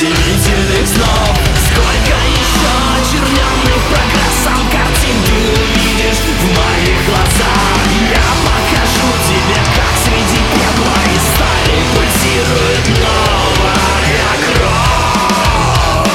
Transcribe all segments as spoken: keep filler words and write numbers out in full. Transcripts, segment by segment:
удивительных снов. Сколько еще очерненных прогрессом картин ты увидишь в моих глазах? Я покажу тебе, как среди пепла и стали пульсирует новая кровь.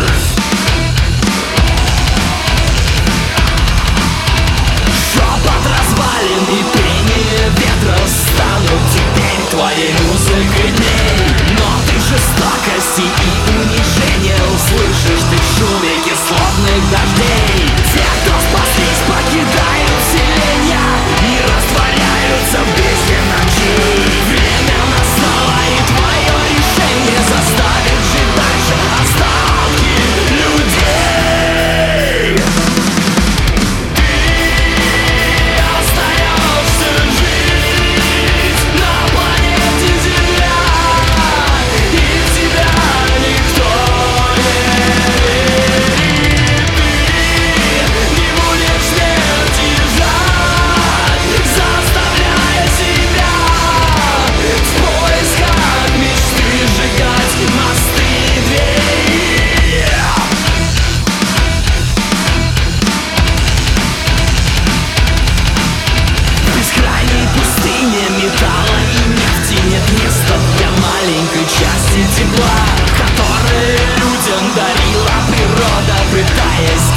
Шепот развалин и пение ветра станут теперь твоей музыкой дней. Но ты жестокости и унижения услышишь ты в шуме кислотных дождей. Те, кто спаслись, покидают селения и растворяются в бездне ночей. Время настало, и твое решение заставит жить дальше остатки людей. Ты остаешься жить на планете Земля, и в тебя никто не верит. Ты не будешь смерти ждать, заставляя себя в поисках мечты сжигать мосты и двери. В бескрайней пустыне металла и нефти нет места для маленькой части тепла, которое людям дарила природа, пытаясь